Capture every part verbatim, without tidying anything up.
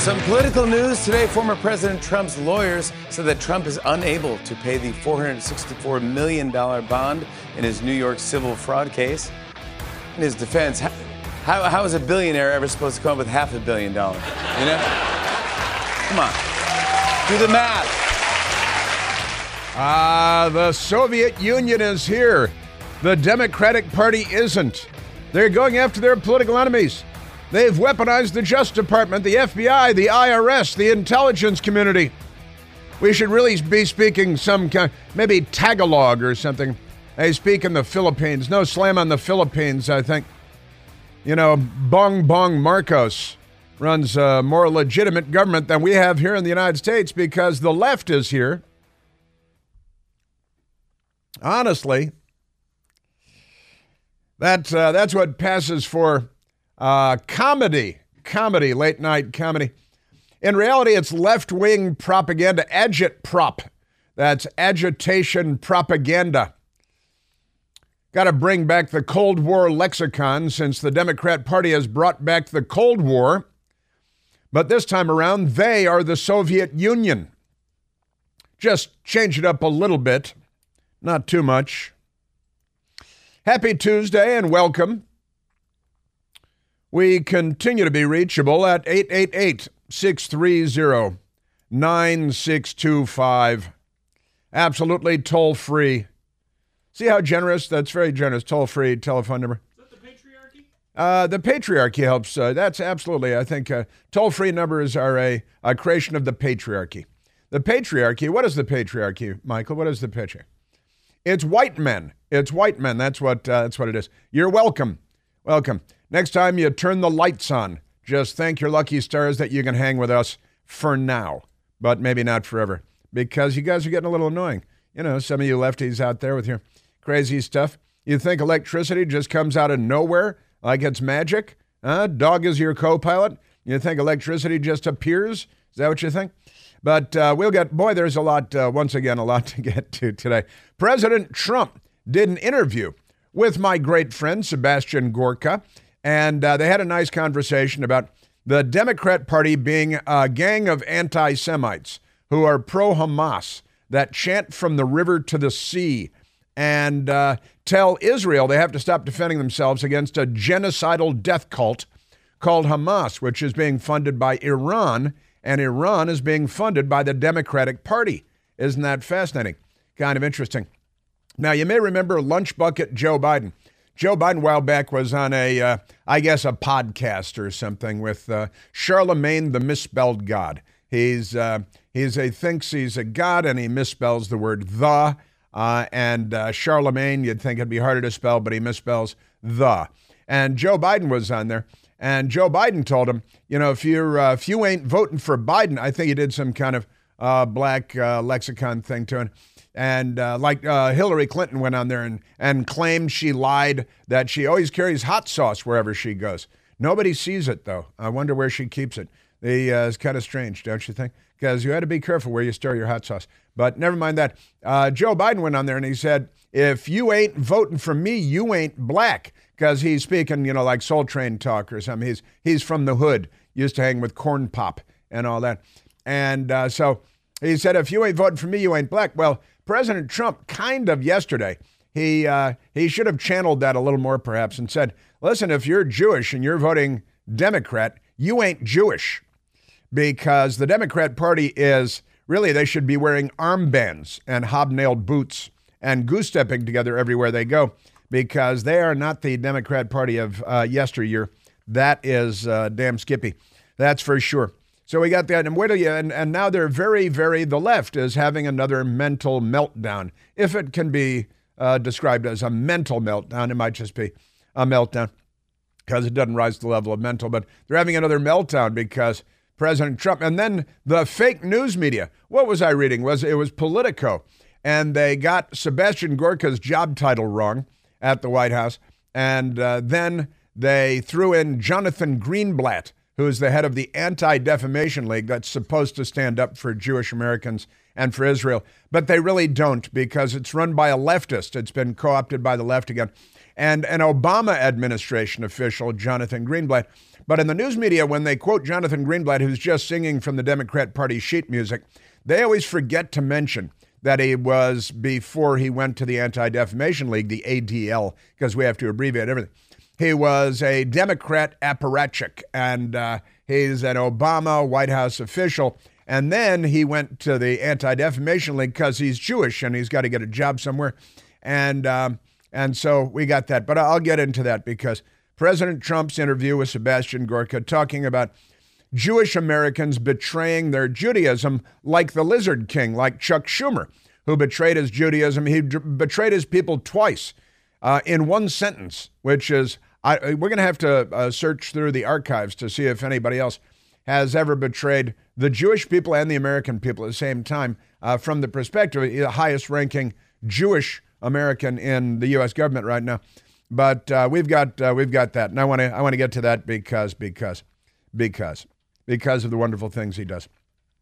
Some political news today. Former President Trump's lawyers said that Trump is unable to pay the four hundred sixty-four million dollars bond in his New York civil fraud case. In his defense, how, how is a billionaire ever supposed to come up with half a billion dollars? You know? Come on. Do the math. Ah, uh, the Soviet Union is here. The Democratic Party isn't. They're going after their political enemies. They've weaponized the Justice Department, the F B I, the I R S, the intelligence community. We should really be speaking some kind, maybe Tagalog or something. They speak in the Philippines. No slam on the Philippines, I think. You know, Bong Bong Marcos runs a more legitimate government than we have here in the United States because the left is here. Honestly, that, uh, that's what passes for Uh, comedy, comedy, late night comedy. In reality, it's left-wing propaganda, agitprop. That's agitation propaganda. Got to bring back the Cold War lexicon since the Democrat Party has brought back the Cold War. But this time around, they are the Soviet Union. Just change it up a little bit, not too much. Happy Tuesday and welcome. We continue to be reachable at eight eight eight, six three zero, nine six two five. Absolutely toll-free. See how generous? That's very generous. Toll-free telephone number. Is that the patriarchy? Uh, the patriarchy helps. Uh, that's absolutely, I think, uh, toll-free numbers are a, a creation of the patriarchy. The patriarchy, what is the patriarchy, Michael? What is the patriarchy? It's white men. It's white men. That's what, uh, that's what it is. You're welcome. Welcome. Next time you turn the lights on, just thank your lucky stars that you can hang with us for now, but maybe not forever, because you guys are getting a little annoying. You know, some of you lefties out there with your crazy stuff. You think electricity just comes out of nowhere like it's magic? Huh? Dog is your co-pilot? You think electricity just appears? Is that what you think? But uh, we'll get, boy, there's a lot, uh, once again, a lot to get to today. President Trump did an interview with my great friend, Sebastian Gorka. And uh, they had a nice conversation about the Democrat Party being a gang of anti-Semites who are pro-Hamas that chant from the river to the sea and uh, tell Israel they have to stop defending themselves against a genocidal death cult called Hamas, which is being funded by Iran, and Iran is being funded by the Democratic Party. Isn't that fascinating? Kind of interesting. Now, you may remember Lunch Bucket Joe Biden. Joe Biden, a while back, was on a, uh, I guess, a podcast or something with uh, Charlemagne the Misspelled God. He's uh, he's a thinks he's a god, and he misspells the word the. Uh, and uh, Charlemagne, you'd think it'd be harder to spell, but he misspells the. And Joe Biden was on there, and Joe Biden told him, you know, if you're uh, if you ain't voting for Biden, I think he did some kind of uh, black uh, lexicon thing to him. And uh, like uh, Hillary Clinton went on there and, and claimed she lied that she always carries hot sauce wherever she goes. Nobody sees it, though. I wonder where she keeps it. The, uh, it's kind of strange, don't you think? Because you had to be careful where you store your hot sauce. But never mind that. Uh, Joe Biden went on there and he said, if you ain't voting for me, you ain't black. Because he's speaking, you know, like Soul Train talk or something. He's, he's from the hood, used to hang with Corn Pop and all that. And uh, so he said, if you ain't voting for me, you ain't black. Well, President Trump kind of yesterday, he uh, he should have channeled that a little more perhaps and said, listen, if you're Jewish and you're voting Democrat, you ain't Jewish. Because the Democrat Party is, really, they should be wearing armbands and hobnailed boots and goose-stepping together everywhere they go, because they are not the Democrat Party of uh, yesteryear. That is uh, damn Skippy. That's for sure. So we got that, and wait till you, and, and now they're very, very, the left is having another mental meltdown. If it can be uh, described as a mental meltdown, it might just be a meltdown because it doesn't rise to the level of mental, but they're having another meltdown because President Trump, and then the fake news media, what was I reading? Was It was Politico, and they got Sebastian Gorka's job title wrong at the White House, and uh, then they threw in Jonathan Greenblatt, who is the head of the Anti-Defamation League that's supposed to stand up for Jewish Americans and for Israel. But they really don't, because it's run by a leftist. It's been co-opted by the left again. And an Obama administration official, Jonathan Greenblatt, But in the news media, when they quote Jonathan Greenblatt, who's just singing from the Democrat Party sheet music, they always forget to mention that he was, before he went to the Anti-Defamation League, the A D L, because we have to abbreviate everything. He was a Democrat apparatchik, and uh, he's an Obama White House official. And then he went to the Anti-Defamation League because he's Jewish and he's got to get a job somewhere. And um, and so we got that. But I'll get into that because President Trump's interview with Sebastian Gorka talking about Jewish Americans betraying their Judaism like the Lizard King, like Chuck Schumer, who betrayed his Judaism. He d- betrayed his people twice uh, in one sentence, which is, I, we're going to have to uh, search through the archives to see if anybody else has ever betrayed the Jewish people and the American people at the same time uh, from the perspective of the highest ranking Jewish American in the U S government right now. But uh, we've got uh, we've got that. And I want to I want to get to that because, because, because, because of the wonderful things he does.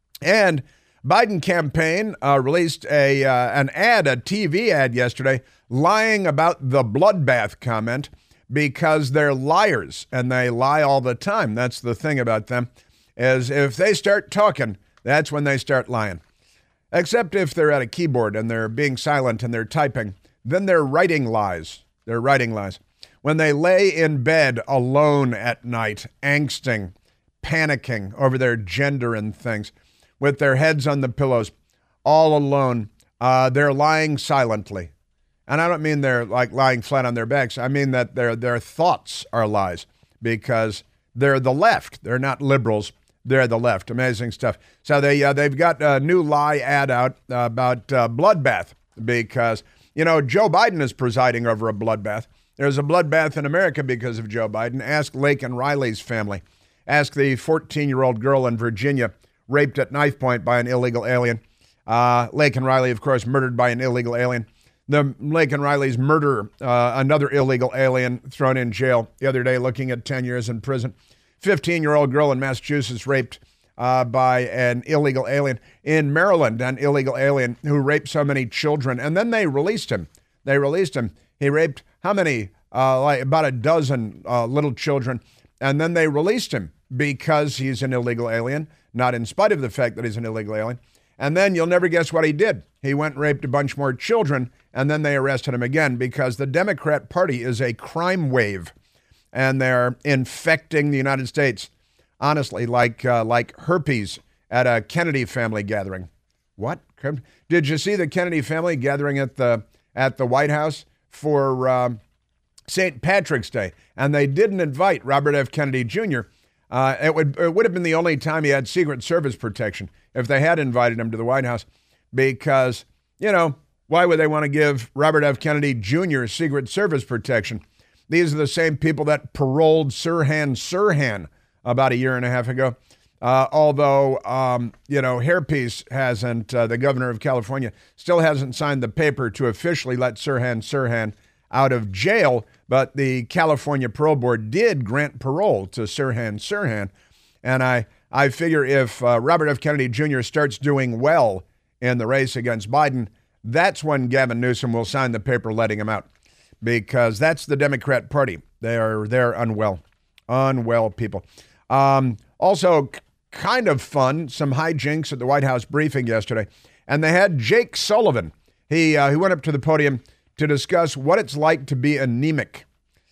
And Biden campaign uh, released a uh, an ad, a T V ad yesterday, lying about the bloodbath comment because they're liars and they lie all the time. That's the thing about them, is if they start talking, that's when they start lying. Except if they're at a keyboard and they're being silent and they're typing, then they're writing lies. They're writing lies. When they lay in bed alone at night, angsting, panicking over their gender and things, with their heads on the pillows, all alone, uh, they're lying silently. And I don't mean they're like lying flat on their backs. I mean that their their thoughts are lies because they're the left. They're not liberals. They're the left. Amazing stuff. So they, uh, they've got a new lie ad out uh, about uh, bloodbath because, you know, Joe Biden is presiding over a bloodbath. There's a bloodbath in America because of Joe Biden. Ask Laken Riley's family. Ask the fourteen-year-old girl in Virginia raped at knife point by an illegal alien. Uh, Laken Riley, of course, murdered by an illegal alien. The Laken Riley's murderer, uh, another illegal alien thrown in jail the other day, looking at ten years in prison. fifteen-year-old girl in Massachusetts raped uh, by an illegal alien. In Maryland, an illegal alien who raped so many children, and then they released him. They released him. He raped how many? Uh, like about a dozen uh, little children, and then they released him because he's an illegal alien, not in spite of the fact that he's an illegal alien. And then you'll never guess what he did. He went and raped a bunch more children, and then they arrested him again because the Democrat Party is a crime wave. And they're infecting the United States, honestly, like uh, like herpes at a Kennedy family gathering. What? Did you see the Kennedy family gathering at the at the White House for uh, Saint Patrick's Day? And they didn't invite Robert F. Kennedy Junior Uh, it would it would have been the only time he had Secret Service protection if they had invited him to the White House, because, you know, why would they want to give Robert F. Kennedy Junior Secret Service protection? These are the same people that paroled Sirhan Sirhan about a year and a half ago. Uh, although, um, you know, Hairpiece hasn't, uh, the governor of California, still hasn't signed the paper to officially let Sirhan Sirhan out of jail. But the California Parole Board did grant parole to Sirhan Sirhan. And I, I figure if uh, Robert F. Kennedy Junior starts doing well in the race against Biden, that's when Gavin Newsom will sign the paper letting him out. Because that's the Democrat Party. They are they're unwell, unwell people. Um, also, c- kind of fun, some hijinks at the White House briefing yesterday, and they had Jake Sullivan. He uh, he went up to the podium to discuss what it's like to be anemic.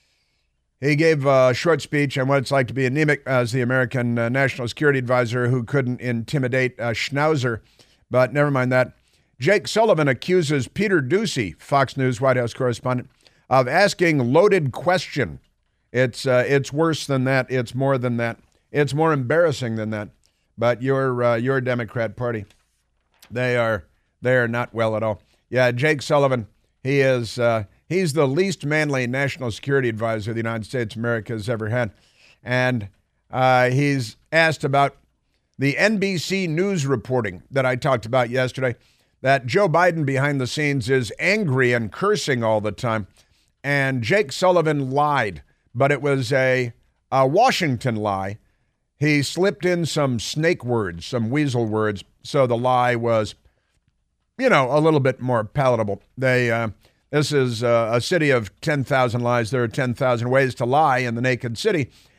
He gave a short speech on what it's like to be anemic as the American uh, National Security Advisor who couldn't intimidate uh, Schnauzer, but never mind that. Jake Sullivan accuses Peter Doocy, Fox News White House correspondent, of asking loaded question. It's uh, it's worse than that. It's more than that. It's more embarrassing than that. But your uh, your Democrat Party, they are they are not well at all. Yeah, Jake Sullivan. He is uh, he's the least manly national security advisor the United States of America has ever had, and uh, he's asked about the N B C News reporting that I talked about yesterday, that Joe Biden behind the scenes is angry and cursing all the time. And Jake Sullivan lied, but it was a, a Washington lie. He slipped in some snake words, some weasel words, so the lie was, you know, a little bit more palatable. They, uh, this is uh, a city of ten thousand lies. There are ten thousand ways to lie in the naked city,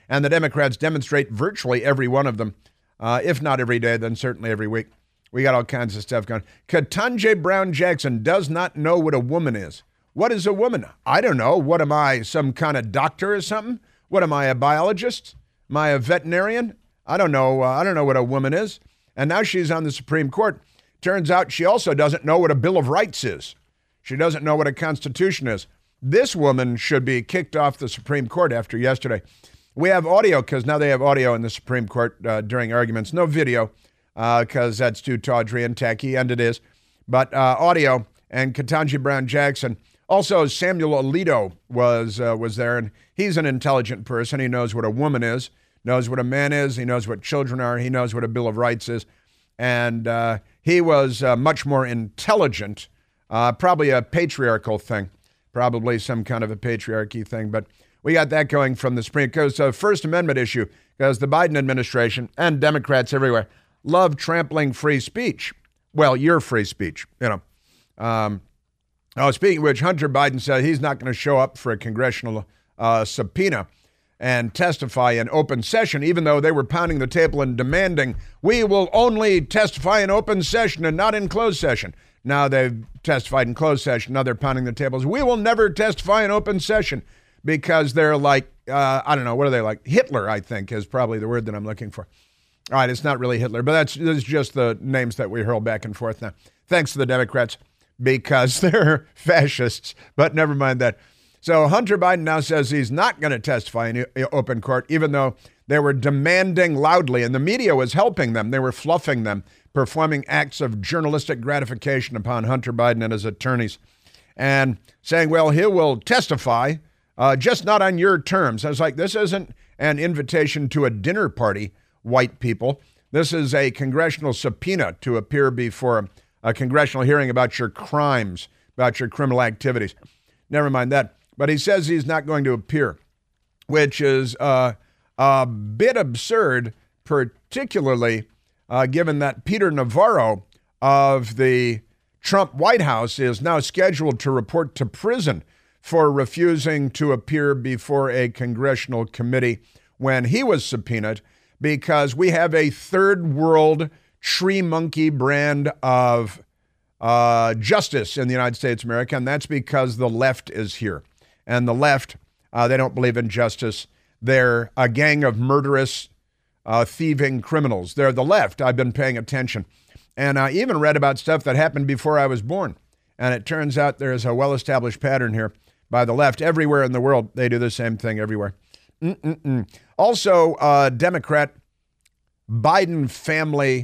And the Democrats demonstrate virtually every one of them, uh, if not every day, then certainly every week. We got all kinds of stuff going. Ketanji Brown Jackson does not know what a woman is. What is a woman? I don't know. What am I, some kind of doctor or something? What am I, a biologist? Am I a veterinarian? I don't know. Uh, I don't know what a woman is. And now she's on the Supreme Court. Turns out she also doesn't know what a Bill of Rights is. She doesn't know what a Constitution is. This woman should be kicked off the Supreme Court after yesterday. We have audio because now they have audio in the Supreme Court uh, during arguments. No video because uh, that's too tawdry and tacky, and it is. But uh, audio, and Ketanji Brown Jackson. Also, Samuel Alito was uh, was there, and he's an intelligent person. He knows what a woman is, knows what a man is, he knows what children are, he knows what a Bill of Rights is. And uh, he was uh, much more intelligent, uh, probably a patriarchal thing, probably some kind of a patriarchy thing. But we got that going from the Supreme Court. So First Amendment issue, because the Biden administration and Democrats everywhere love trampling free speech. Well, your free speech, you know. Um, oh, speaking of which, Hunter Biden said he's not going to show up for a congressional uh, subpoena and testify in open session, even though they were pounding the table and demanding, we will only testify in open session and not in closed session. Now they've testified in closed session. Now they're pounding the tables. We will never testify in open session because they're like, uh, I don't know, what are they like? Hitler, I think, is probably the word that I'm looking for. All right, it's not really Hitler, but that's, that's just the names that we hurl back and forth now. Thanks to the Democrats because they're fascists, but never mind that. So Hunter Biden now says he's not going to testify in open court, even though they were demanding loudly, and the media was helping them. They were fluffing them, performing acts of journalistic gratification upon Hunter Biden and his attorneys, and saying, well, he will testify, uh, just not on your terms. I was like, this isn't an invitation to a dinner party, white people. This is a congressional subpoena to appear before a congressional hearing about your crimes, about your criminal activities. Never mind that. But he says he's not going to appear, which is uh, a bit absurd, particularly uh, given that Peter Navarro of the Trump White House is now scheduled to report to prison for refusing to appear before a congressional committee when he was subpoenaed, because we have a third world tree monkey brand of uh, justice in the United States of America, and that's because the left is here. And the left, uh, they don't believe in justice. They're a gang of murderous, uh, thieving criminals. They're the left. I've been paying attention. And I even read about stuff that happened before I was born. And it turns out there's a well-established pattern here by the left. Everywhere in the world, they do the same thing everywhere. Mm-mm-mm. Also, uh, Democrat Biden family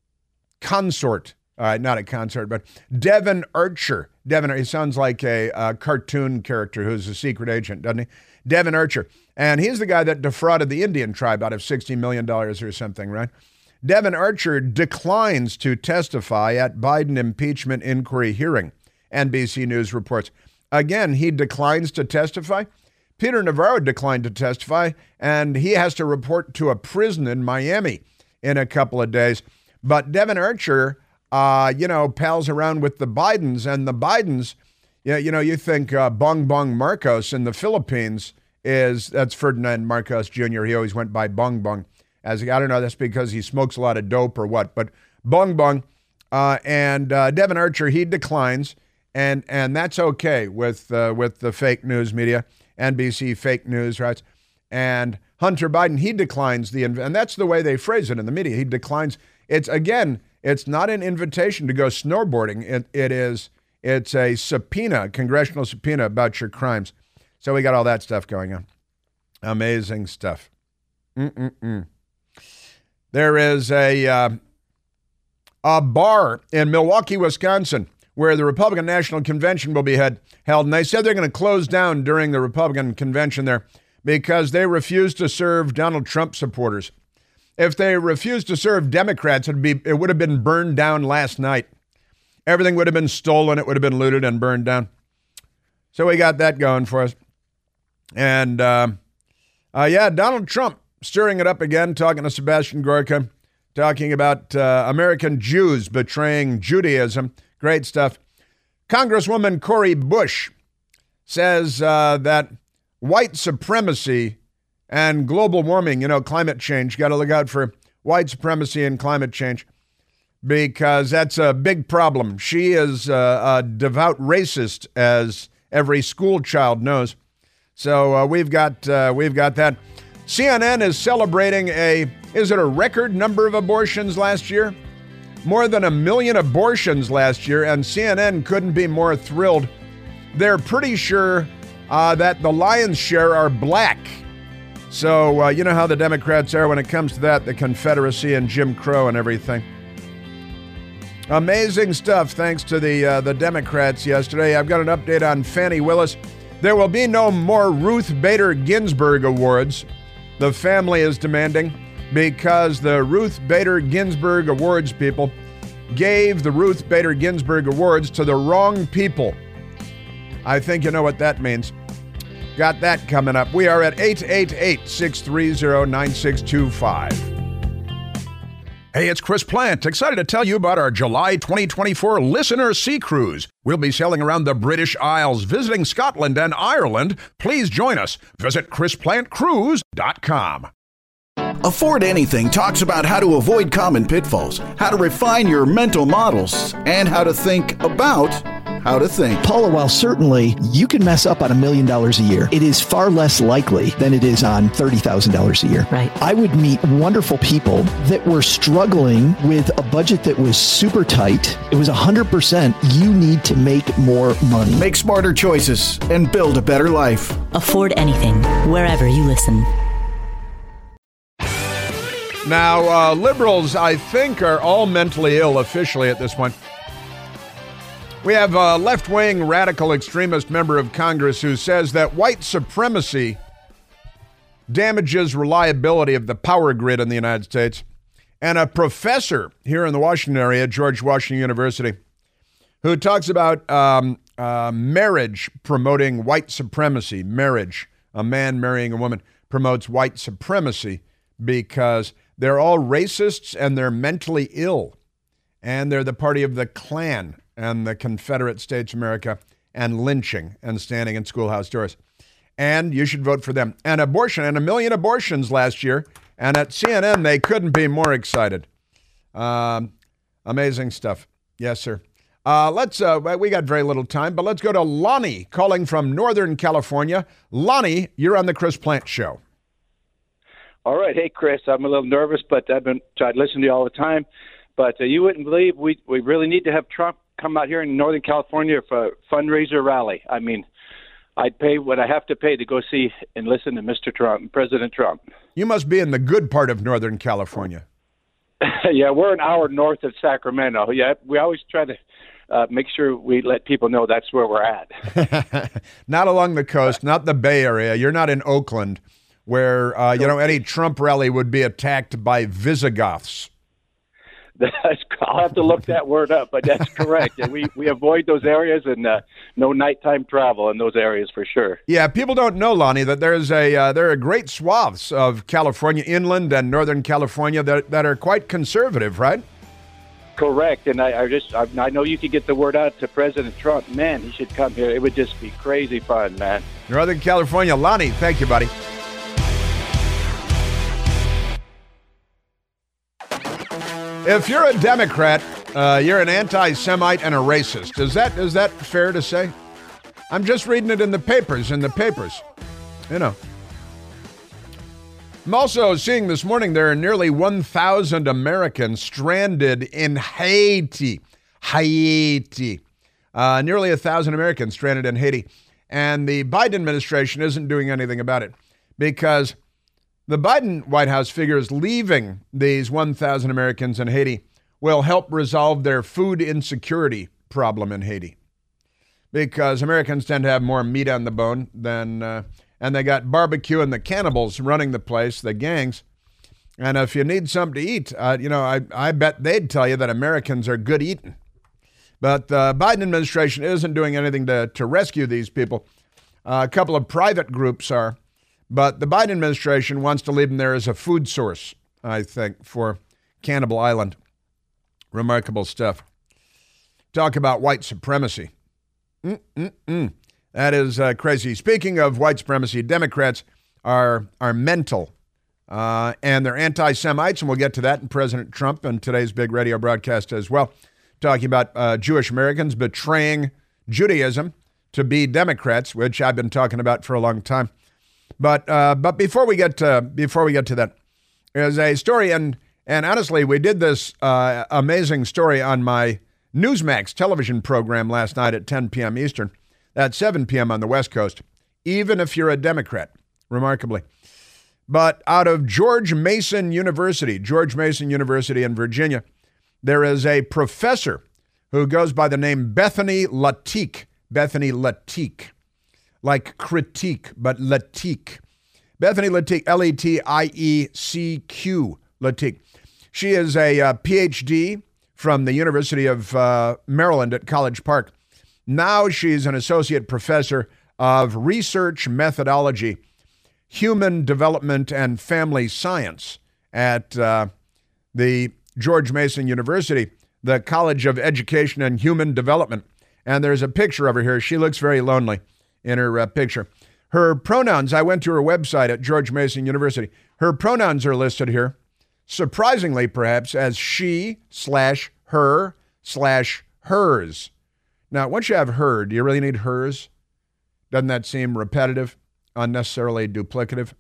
consort, uh, not a consort, but Devin Archer. Devin, he sounds like a, a cartoon character who's a secret agent, doesn't he? Devin Archer. And he's the guy that defrauded the Indian tribe out of sixty million dollars or something, right? Devin Archer declines to testify at Biden impeachment inquiry hearing, N B C News reports. Again, he declines to testify. Peter Navarro declined to testify, and he has to report to a prison in Miami in a couple of days. But Devin Archer, uh, you know, pals around with the Bidens, and the Bidens, you know, you, know, you think uh, Bong Bong Marcos in the Philippines is, that's Ferdinand Marcos Junior He always went by Bong Bong. As I don't know, that's because he smokes a lot of dope or what, but Bong Bong uh, and uh, Devin Archer, he declines, and and that's okay with uh, with the fake news media. N B C fake news, right? And Hunter Biden, he declines the, and that's the way they phrase it in the media. He declines. It's, again, it's not an invitation to go snowboarding. It, it is, it's a subpoena, congressional subpoena about your crimes. So we got all that stuff going on. Amazing stuff. Mm-mm-mm. There is a, uh, a bar in Milwaukee, Wisconsin, where the Republican National Convention will be had, held. And they said they're going to close down during the Republican convention there because they refuse to serve Donald Trump supporters. If they refused to serve Democrats, it'd be, it would have been burned down last night. Everything would have been stolen. It would have been looted and burned down. So we got that going for us. And, uh, uh, yeah, Donald Trump stirring it up again, talking to Sebastian Gorka, talking about uh, American Jews betraying Judaism. Great stuff. Congresswoman Cori Bush says uh, that white supremacy and global warming, you know, climate change. Got to look out for white supremacy and climate change because that's a big problem. She is a, a devout racist, as every school child knows. So uh, we've got uh, we've got that. C N N is celebrating a, is it a record number of abortions last year? More than a million abortions last year, and C N N couldn't be more thrilled. They're pretty sure uh, that the lion's share are black. So uh, you know how the Democrats are when it comes to that, the Confederacy and Jim Crow and everything. Amazing stuff thanks to the uh, the Democrats yesterday. I've got an update on Fani Willis. There will be no more Ruth Bader Ginsburg Awards, the family is demanding, because the Ruth Bader Ginsburg Awards people gave the Ruth Bader Ginsburg Awards to the wrong people. I think you know what that means. Got that coming up. We are at eight eight eight, six three zero, nine six two five. Hey, it's Chris Plant, excited to tell you about our July twenty twenty-four Listener Sea Cruise. We'll be sailing around the British Isles, visiting Scotland and Ireland. Please join us. Visit chris plant cruise dot com. Afford Anything talks about how to avoid common pitfalls, how to refine your mental models, and how to think about how to think. Paula, while certainly you can mess up on a million dollars a year, it is far less likely than it is on thirty thousand dollars a year. Right. I would meet wonderful people that were struggling with a budget that was super tight. It was one hundred percent you need to make more money. Make smarter choices and build a better life. Afford Anything, wherever you listen. Now, uh, liberals, I think, are all mentally ill officially at this point. We have a left-wing radical extremist member of Congress who says that white supremacy damages reliability of the power grid in the United States. And a professor here in the Washington area, George Washington University, who talks about um, uh, marriage promoting white supremacy. Marriage, a man marrying a woman, promotes white supremacy because they're all racists and they're mentally ill. And they're the party of the Klan and the Confederate States of America and lynching and standing in schoolhouse doors. And you should vote for them. And abortion, and a million abortions last year. And at C N N, they couldn't be more excited. Um, amazing stuff. Yes, sir. Uh, let's. Uh, we got very little time, but let's go to Lonnie calling from Northern California. Lonnie, you're on the Chris Plant Show. All right. Hey, Chris, I'm a little nervous, but I've been trying to listen to you all the time. But uh, you wouldn't believe we we really need to have Trump come out here in Northern California for a fundraiser rally. I mean, I'd pay what I have to pay to go see and listen to Mister Trump, President Trump. You must be in the good part of Northern California. Yeah, we're an hour north of Sacramento. Yeah, we always try to uh, make sure we let people know that's where we're at. Not along the coast, not the Bay Area. You're not in Oakland, where uh, you know any Trump rally would be attacked by Visigoths. That's, I'll have to look that word up, but that's correct. And we, we avoid those areas and uh, no nighttime travel in those areas for sure. Yeah, people don't know, Lonnie, that there's a uh, there are great swaths of California, inland and Northern California, that, that are quite conservative, right? Correct. And I, I just I, I know you could get the word out to President Trump. Man, he should come here. It would just be crazy fun, man. Northern California. Lonnie, thank you, buddy. If you're a Democrat, uh, you're an anti-Semite and a racist. Is that is that fair to say? I'm just reading it in the papers, in the papers. You know. I'm also seeing this morning there are nearly one thousand Americans stranded in Haiti. Haiti. Uh, nearly one thousand Americans stranded in Haiti. And the Biden administration isn't doing anything about it because the Biden White House figures leaving these one thousand Americans in Haiti will help resolve their food insecurity problem in Haiti. Because Americans tend to have more meat on the bone than, uh, and they got barbecue and the cannibals running the place, the gangs. And if you need something to eat, uh, you know, I, I bet they'd tell you that Americans are good eating. But the Biden administration isn't doing anything to, to rescue these people. Uh, a couple of private groups are. But the Biden administration wants to leave them there as a food source, I think, for Cannibal Island. Remarkable stuff. Talk about white supremacy. Mm-mm-mm. That is uh, crazy. Speaking of white supremacy, Democrats are, are mental. Uh, and they're anti-Semites, and we'll get to that in President Trump and today's big radio broadcast as well, talking about uh, Jewish Americans betraying Judaism to be Democrats, which I've been talking about for a long time. But uh, but before we get to, before we get to that, there's a story, and and honestly, we did this uh, amazing story on my Newsmax television program last night at ten p.m. Eastern, at seven p.m. on the West Coast, even if you're a Democrat, remarkably. But out of George Mason University, George Mason University in Virginia, there is a professor who goes by the name Bethany Latique. Bethany Latique. Like critique, but Latique. Bethany Latique, L E T I E C Q, Latique. She is a uh, P H D from the University of uh, Maryland at College Park. Now she's an associate professor of research methodology, human development, and family science at uh, the George Mason University, the College of Education and Human Development. And there's a picture of her here. She looks very lonely in her uh, picture. Her pronouns, I went to her website at George Mason University. Her pronouns are listed here, surprisingly perhaps, as she slash her slash hers. Now, once you have her, do you really need hers? Doesn't that seem repetitive? Unnecessarily duplicative?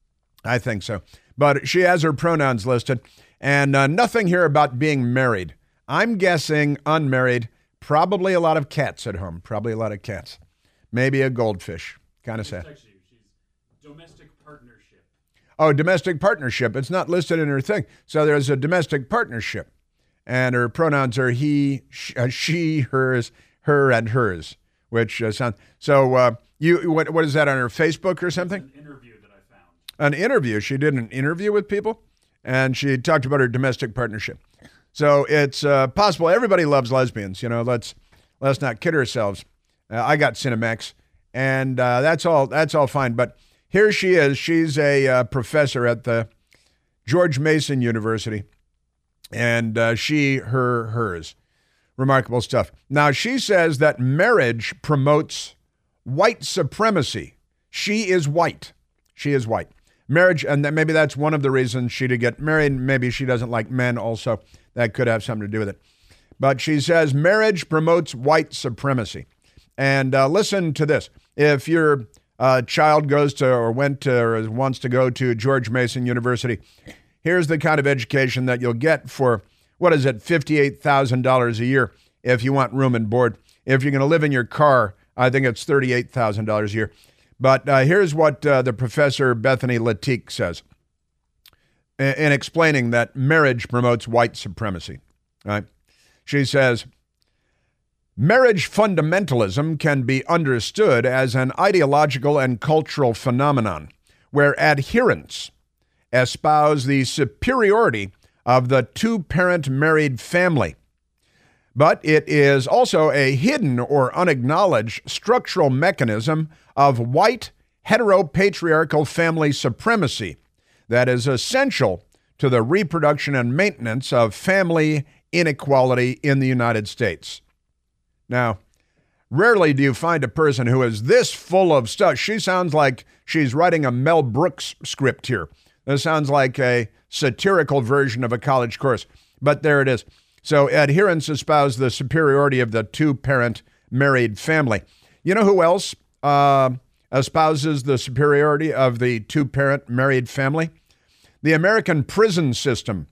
I think so. But she has her pronouns listed, and uh, nothing here about being married. I'm guessing unmarried, probably a lot of cats at home, probably a lot of cats. Maybe a goldfish, kind of sad. Actually, she's domestic partnership. Oh, domestic partnership. It's not listed in her thing. So there's a domestic partnership, and her pronouns are he, she, uh, she hers, her, and hers, which uh, sounds, so uh, you, what, what is that, on her Facebook or something? An interview that I found. An interview. She did an interview with people, and she talked about her domestic partnership. So it's uh, possible. Everybody loves lesbians. You know, let's let's not kid ourselves. Uh, I got Cinemax, and uh, that's all. That's all fine. But here she is. She's a uh, professor at the George Mason University, and uh, she, her, hers. Remarkable stuff. Now, she says that marriage promotes white supremacy. She is white. She is white. Marriage, and that maybe that's one of the reasons she did get married. Maybe she doesn't like men also. That could have something to do with it. But she says marriage promotes white supremacy. And uh, listen to this. If your uh, child goes to or went to or wants to go to George Mason University, here's the kind of education that you'll get for, what is it, fifty-eight thousand dollars a year if you want room and board. If you're going to live in your car, I think it's thirty-eight thousand dollars a year. But uh, here's what uh, the professor Bethany Latique says in, in explaining that marriage promotes white supremacy. Right? She says, marriage fundamentalism can be understood as an ideological and cultural phenomenon where adherents espouse the superiority of the two-parent married family. But it is also a hidden or unacknowledged structural mechanism of white heteropatriarchal family supremacy that is essential to the reproduction and maintenance of family inequality in the United States. Now, rarely do you find a person who is this full of stuff. She sounds like she's writing a Mel Brooks script here. This sounds like a satirical version of a college course, but there it is. So adherents espouse the superiority of the two-parent married family. You know who else uh, espouses the superiority of the two-parent married family? The American prison system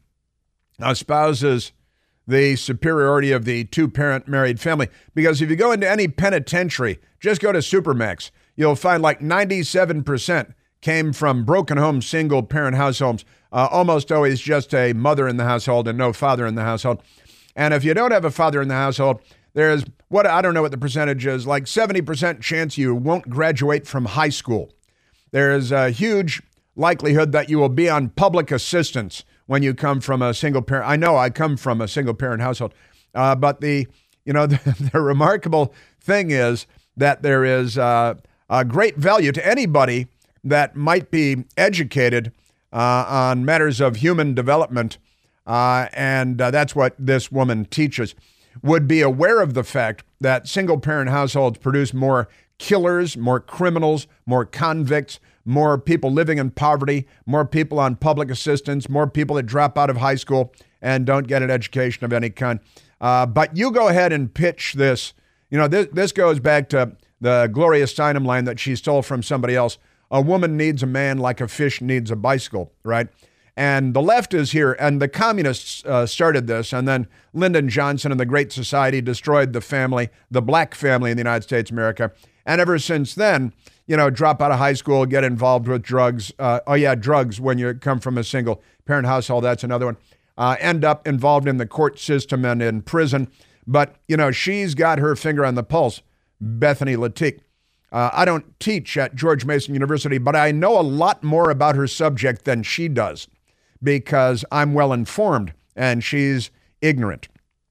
espouses the superiority of the two-parent married family. Because if you go into any penitentiary, just go to Supermax, you'll find like ninety-seven percent came from broken home, single-parent households, uh, almost always just a mother in the household and no father in the household. And if you don't have a father in the household, there's, what I don't know what the percentage is, like seventy percent chance you won't graduate from high school. There's a huge likelihood that you will be on public assistance when you come from a single parent. I know I come from a single parent household, uh, but the, you know, the, the remarkable thing is that there is uh, a great value to anybody that might be educated uh, on matters of human development. Uh, and uh, that's what this woman teaches, would be aware of the fact that single-parent households produce more killers, more criminals, more convicts, more people living in poverty, more people on public assistance, more people that drop out of high school and don't get an education of any kind. Uh, but you go ahead and pitch this. You know, this, this goes back to the Gloria Steinem line that she stole from somebody else. A woman needs a man like a fish needs a bicycle, right? And the left is here, and the communists uh, started this, and then Lyndon Johnson and the Great Society destroyed the family, the black family in the United States of America. And ever since then, you know, drop out of high school, get involved with drugs. Uh, oh, yeah, drugs when you come from a single-parent household. That's another one. Uh, end up involved in the court system and in prison. But, you know, she's got her finger on the pulse, Bethany Latique. Uh, I don't teach at George Mason University, but I know a lot more about her subject than she does because I'm well informed and she's ignorant.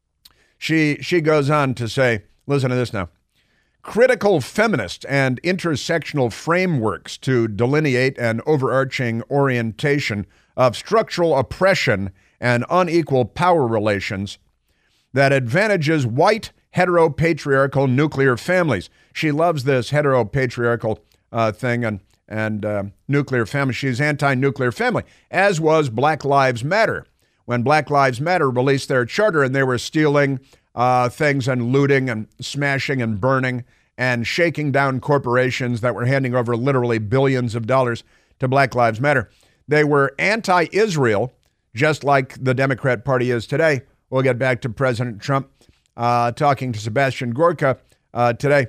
She, she goes on to say, listen to this now. Critical feminist and intersectional frameworks to delineate an overarching orientation of structural oppression and unequal power relations that advantages white heteropatriarchal nuclear families. She loves this heteropatriarchal uh, thing and, and uh, nuclear family. She's anti-nuclear family, as was Black Lives Matter. When Black Lives Matter released their charter and they were stealing uh, things and looting and smashing and burning and shaking down corporations that were handing over literally billions of dollars to Black Lives Matter. They were anti-Israel, just like the Democrat Party is today. We'll get back to President Trump uh, talking to Sebastian Gorka uh, today.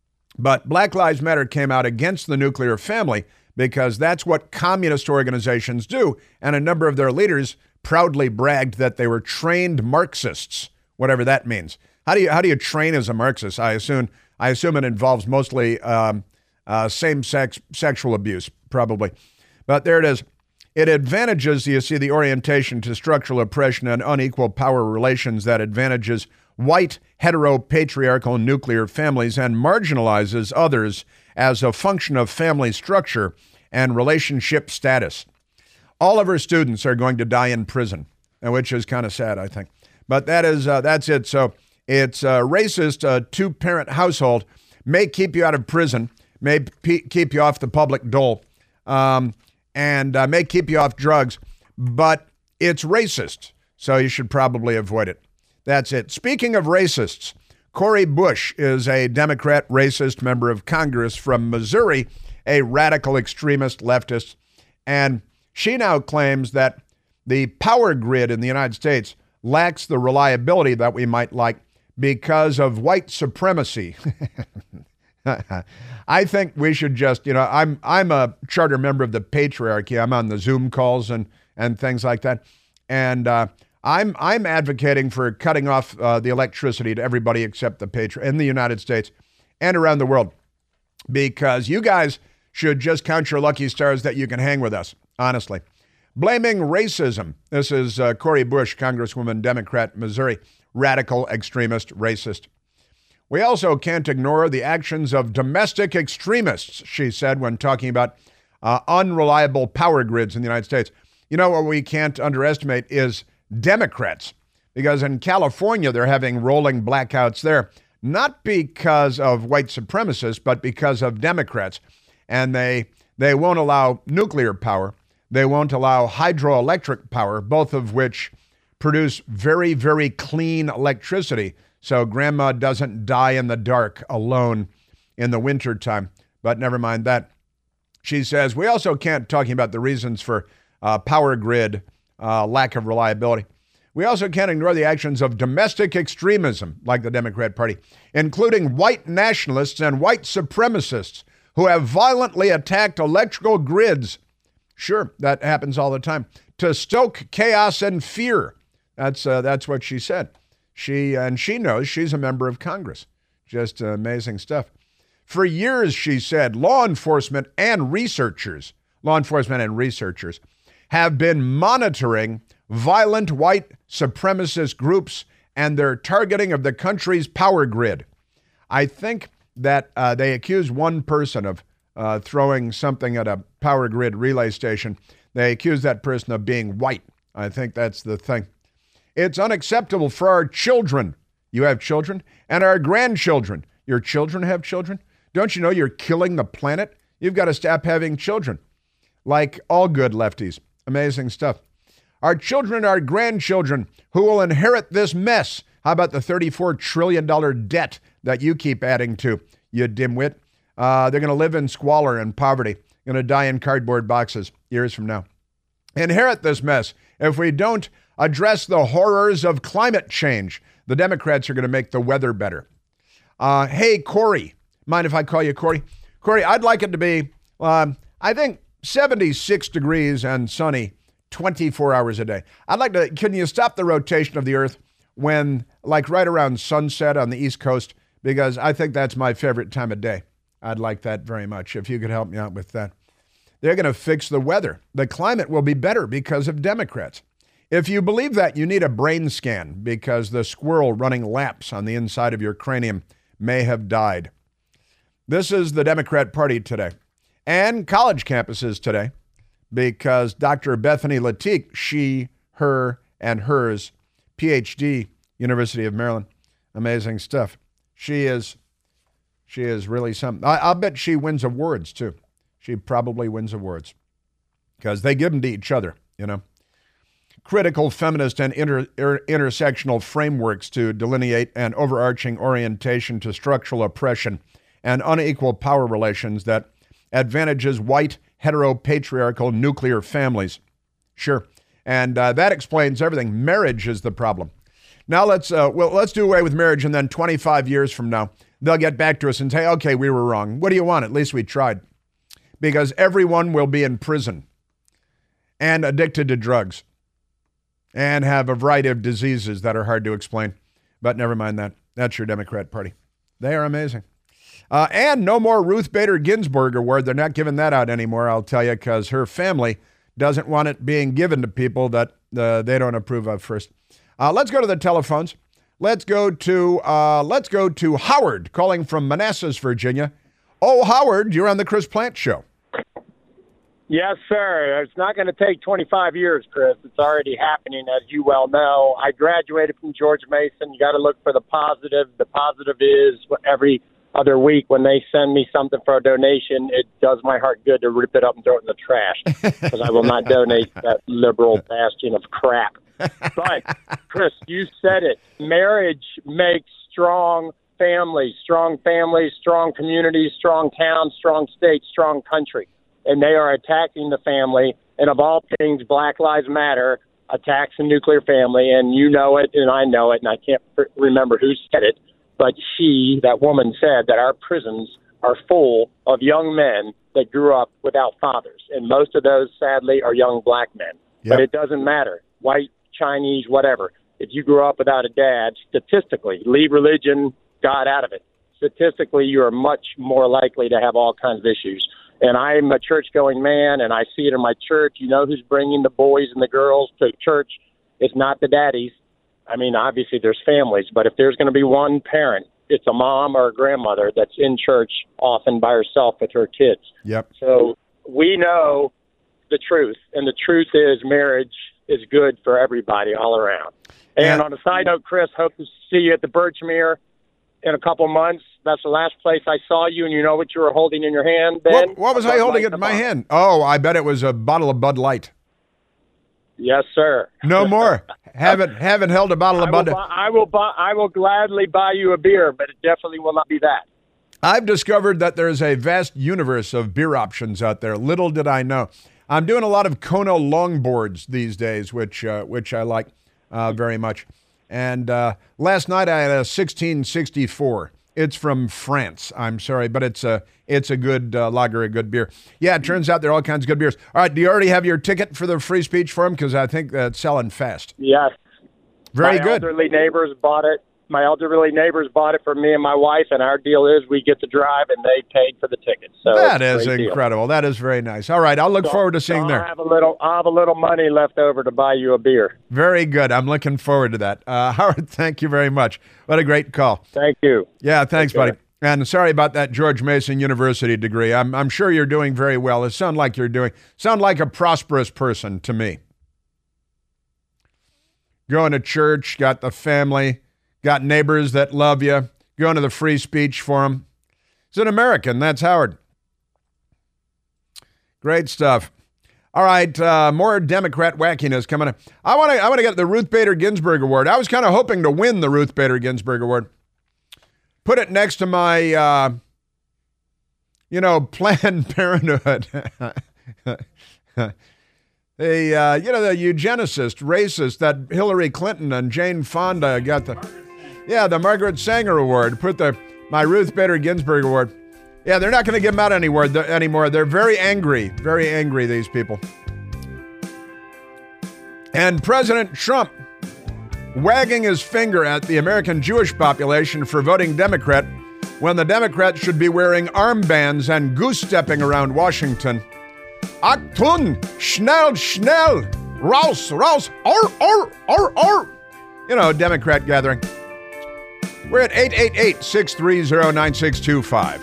But Black Lives Matter came out against the nuclear family because that's what communist organizations do. And a number of their leaders proudly bragged that they were trained Marxists, whatever that means. How do you how do you train as a Marxist? I assume I assume it involves mostly um, uh, same-sex sexual abuse, probably. But there it is. It advantages, you see, the orientation to structural oppression and unequal power relations that advantages white, heteropatriarchal nuclear families and marginalizes others as a function of family structure and relationship status. All of our students are going to die in prison, which is kind of sad, I think. But that is uh, that's it. So it's a racist uh, two-parent household may keep you out of prison, may p- keep you off the public dole, um, and uh, may keep you off drugs, but it's racist, so you should probably avoid it. That's it. Speaking of racists, Cori Bush is a Democrat racist member of Congress from Missouri, a radical extremist leftist, and she now claims that the power grid in the United States lacks the reliability that we might like because of white supremacy. I think we should just, you know, I'm I'm a charter member of the patriarchy. I'm on the Zoom calls and and things like that, and uh, I'm I'm advocating for cutting off uh, the electricity to everybody except the patri in the United States and around the world, because you guys should just count your lucky stars that you can hang with us. Honestly, blaming racism. This is uh, Cori Bush, Congresswoman, Democrat, Missouri, radical extremist, racist. We also can't ignore the actions of domestic extremists, she said when talking about uh, unreliable power grids in the United States. You know what we can't underestimate is Democrats, because in California, they're having rolling blackouts there, not because of white supremacists, but because of Democrats. And they they won't allow nuclear power. They won't allow hydroelectric power, both of which produce very, very clean electricity. So grandma doesn't die in the dark alone in the wintertime. But never mind that. She says, we also can't, talking about the reasons for uh, power grid uh, lack of reliability. We also can't ignore the actions of domestic extremism, like the Democrat Party, including white nationalists and white supremacists who have violently attacked electrical grids. Sure, that happens all the time. To stoke chaos and fear. That's uh, that's what she said. She and she knows she's a member of Congress. Just uh, amazing stuff. For years, she said, law enforcement and researchers, law enforcement and researchers have been monitoring violent white supremacist groups and their targeting of the country's power grid. I think that uh, they accuse one person of uh, throwing something at a power grid relay station. They accuse that person of being white. I think that's the thing. It's unacceptable for our children. You have children? And our grandchildren. Your children have children? Don't you know you're killing the planet? You've got to stop having children, like all good lefties. Amazing stuff. Our children, our grandchildren, who will inherit this mess. How about the thirty-four trillion dollars debt that you keep adding to, you dimwit? Uh, they're going to live in squalor and poverty, going to die in cardboard boxes years from now. Inherit this mess. If we don't address the horrors of climate change, the Democrats are going to make the weather better. Uh, hey, Corey. Mind if I call you Corey? Corey, I'd like it to be, um, I think, seventy-six degrees and sunny twenty-four hours a day. I'd like to, can you stop the rotation of the earth when, like right around sunset on the East Coast? Because I think that's my favorite time of day. I'd like that very much, if you could help me out with that. They're going to fix the weather. The climate will be better because of Democrats. If you believe that, you need a brain scan because the squirrel running laps on the inside of your cranium may have died. This is the Democrat Party today. And college campuses today, because Doctor Bethany Latique, she, her, and hers, P H D, University of Maryland. Amazing stuff. She is, she is really something. I, I'll bet she wins awards, too. She probably wins awards because they give them to each other, you know. Critical feminist and inter, inter, intersectional frameworks to delineate an overarching orientation to structural oppression and unequal power relations that advantages white, heteropatriarchal nuclear families. Sure. And uh, that explains everything. Marriage is the problem. Now let's uh, well let's do away with marriage, and then twenty-five years from now, they'll get back to us and say, okay, we were wrong. What do you want? At least we tried. Because everyone will be in prison and addicted to drugs and have a variety of diseases that are hard to explain. But never mind that. That's your Democrat Party. They are amazing. Uh, and no more Ruth Bader Ginsburg Award. They're not giving that out anymore, I'll tell you, because her family doesn't want it being given to people that uh, they don't approve of first. Uh, let's go to the telephones. Let's go to uh, let's go to Howard calling from Manassas, Virginia. Oh, Howard, you're on the Chris Plante Show. Yes, sir. It's not going to take twenty-five years, Chris. It's already happening, as you well know. I graduated from George Mason. You got to look for the positive. The positive is every other week when they send me something for a donation, it does my heart good to rip it up and throw it in the trash because I will not donate that liberal bastion of crap. But, Chris, you said it. Marriage makes strong families, strong families, strong communities, strong towns, strong states, strong country. And they are attacking the family. And of all things, Black Lives Matter attacks the nuclear family. And you know it, and I know it, and I can't remember who said it. But she, that woman, said that our prisons are full of young men that grew up without fathers. And most of those, sadly, are young black men. Yep. But it doesn't matter. White, Chinese, whatever. If you grew up without a dad, statistically, leave religion, God out of it. Statistically, you are much more likely to have all kinds of issues. And I'm a church-going man, and I see it in my church. You know who's bringing the boys and the girls to church? It's not the daddies. I mean, obviously there's families, but if there's going to be one parent, it's a mom or a grandmother that's in church often by herself with her kids. Yep. So we know the truth, and the truth is marriage is good for everybody all around. And, and on a side note, Chris, hope to see you at the Birchmere in a couple months. That's the last place I saw you, and you know what you were holding in your hand then? What, what was I holding in my hand? Oh, I bet it was a bottle of Bud Light. Yes, sir. No more. haven't haven't held a bottle of Bud. Buy, I will buy. I will gladly buy you a beer, but it definitely will not be that. I've discovered that there's a vast universe of beer options out there. Little did I know. I'm doing a lot of Kona longboards these days, which uh, which I like uh, very much. And uh, last night I had a sixteen sixty-four. It's from France. I'm sorry, but it's a it's a good uh, lager, a good beer. Yeah, it turns out there are all kinds of good beers. All right, do you already have your ticket for the free speech forum? Because I think that's selling fast. Yes. Very my good. My elderly neighbors bought it. My elderly neighbors bought it for me and my wife, and our deal is we get to drive, and they paid for the ticket. So that is incredible. Deal. That is very nice. All right, I'll look so, forward to seeing so there. I have a little, I have a little money left over to buy you a beer. Very good. I'm looking forward to that. Uh, Howard, thank you very much. What a great call. Thank you. Yeah, thanks, buddy. And sorry about that George Mason University degree. I'm I'm sure you're doing very well. It sounds like you're doing, sound like a prosperous person to me. Going to church, got the family, got neighbors that love you, going to the free speech forum. He's an American. That's Howard. Great stuff. All right, uh, more Democrat wackiness coming up. I want to I want to get the Ruth Bader Ginsburg Award. I was kind of hoping to win the Ruth Bader Ginsburg Award. Put it next to my, uh, you know, Planned Parenthood. The, uh, you know, the eugenicist, racist that Hillary Clinton and Jane Fonda got the, yeah, the Margaret Sanger Award. Put the, my Ruth Bader Ginsburg Award. Yeah, they're not going to give them out anywhere, th- anymore. They're very angry, very angry, these people. And President Trump wagging his finger at the American Jewish population for voting Democrat when the Democrats should be wearing armbands and goose-stepping around Washington. Achtung, schnell, schnell, raus, raus, or, or, or, or. You know, Democrat gathering. We're at eight eight eight, six three zero, nine six two five.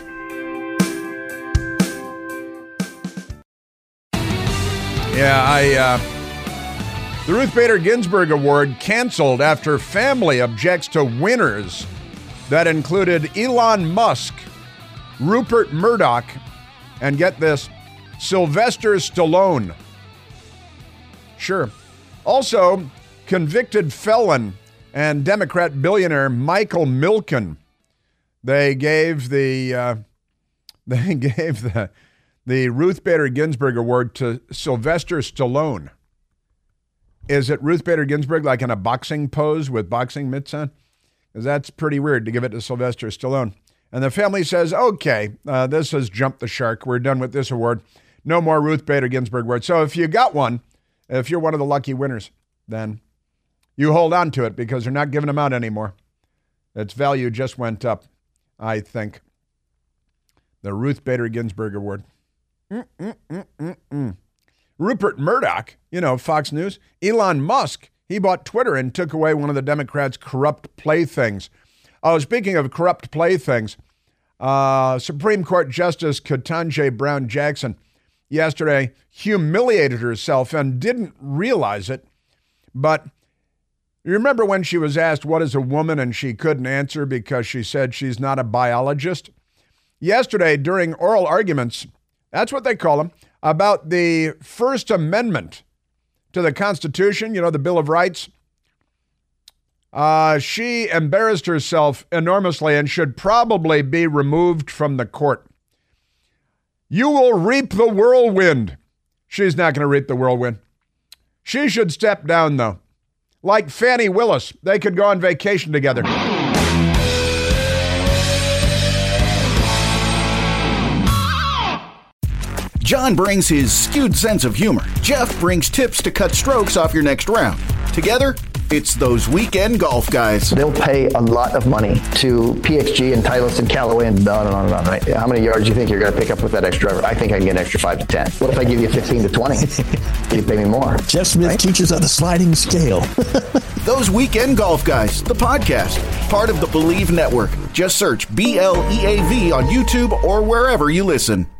Yeah, I, uh, the Ruth Bader Ginsburg Award canceled after family objects to winners that included Elon Musk, Rupert Murdoch, and get this, Sylvester Stallone. Sure. Also, convicted felon and Democrat billionaire Michael Milken. They gave the uh, they gave the the Ruth Bader Ginsburg Award to Sylvester Stallone. Is it Ruth Bader Ginsburg like in a boxing pose with boxing mitts on? Because that's pretty weird to give it to Sylvester Stallone. And the family says, okay, uh, this has jumped the shark. We're done with this award. No more Ruth Bader Ginsburg Award. So if you got one, if you're one of the lucky winners, then you hold on to it because they're not giving them out anymore. Its value just went up, I think. The Ruth Bader Ginsburg Award. Mm-mm-mm-mm-mm. Rupert Murdoch, you know, Fox News. Elon Musk, he bought Twitter and took away one of the Democrats' corrupt playthings. Oh, speaking of corrupt playthings, uh, Supreme Court Justice Ketanji Brown Jackson yesterday humiliated herself and didn't realize it. But you remember when she was asked, what is a woman? And she couldn't answer because she said she's not a biologist. Yesterday, during oral arguments, that's what they call them, about the First Amendment to the Constitution, you know, the Bill of Rights, uh, she embarrassed herself enormously and should probably be removed from the court. You will reap the whirlwind. She's not going to reap the whirlwind. She should step down, though. Like Fannie Willis, they could go on vacation together. John brings his skewed sense of humor. Jeff brings tips to cut strokes off your next round. Together, it's those weekend golf guys. They'll pay a lot of money to P X G and Titleist and Callaway and on and on and on, right? How many yards do you think you're going to pick up with that extra driver? I think I can get an extra five to ten. What if I give you fifteen to twenty? You pay me more. Jeff Smith right? teaches on the sliding scale. Those Weekend Golf Guys, the podcast, part of the Believe Network. Just search B L E A V on YouTube or wherever you listen.